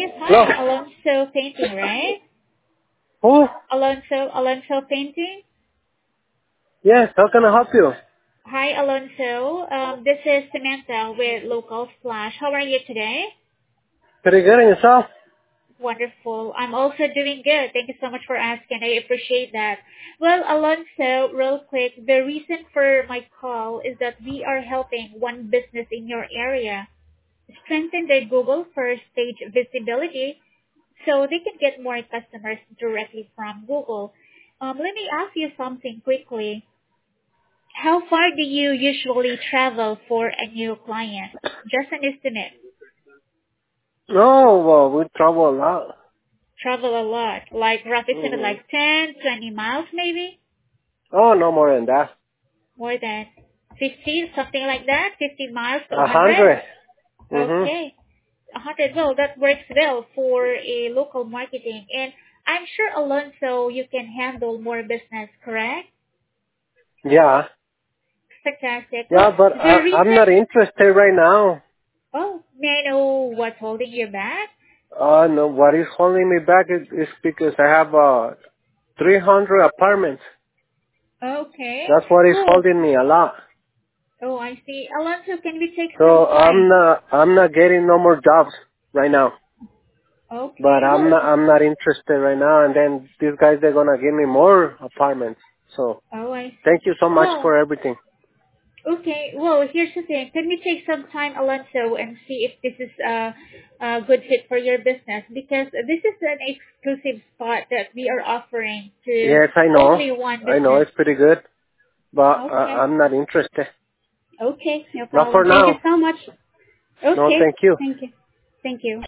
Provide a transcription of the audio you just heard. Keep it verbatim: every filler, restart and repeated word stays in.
Yes, Hello. hi, Alonso Painting, right? Who? Alonso, Alonso Painting? Yes, how can I help you? Hi, Alonso. Um, this is Samantha with Local Splash. How are you today? Pretty good, and yourself? Wonderful. I'm also doing good. Thank you so much for asking. I appreciate that. Well, Alonso, real quick, the reason for my call is that we are helping one business in your area strengthen their Google first page visibility so they can get more customers directly from Google. Um, let me ask you something quickly. How far do you usually travel for a new client? Just an estimate. No, well, we travel a lot. Travel a lot. Like rough estimate hmm like ten, twenty miles maybe? Oh, no more than that. More than fifty, something like that? fifty miles to A one hundred? hundred. hmm Okay. one hundred, well, that works well for a local marketing. And I'm sure, Alonso, you can handle more business, correct? Yeah. Fantastic. Well, Yeah, but the I, I'm not reason, interested right now. oh, may I know what's holding you back? Uh, no, what is holding me back is, is because I have, uh, three hundred apartments. Okay. That's what is Well, holding me a lot. oh, I see. Alonso, can we take some So I'm time? not, I'm not getting no more jobs right now. But Okay. I'm Well, not, I'm not interested right now. And then these guys, they're gonna give me more apartments. So oh, I see. thank you so much Well, for everything. okay. Well, here's the thing. Can we take some time, Alonso, and see if this is a, a good fit for your business? Because this is an exclusive spot that we are offering to Yes, I know. only one I know business. it's pretty good, but uh, Okay. I'm not interested. Okay. No Not for problem. Thank you now. so much. No, Okay. thank you. Thank you. Thank you.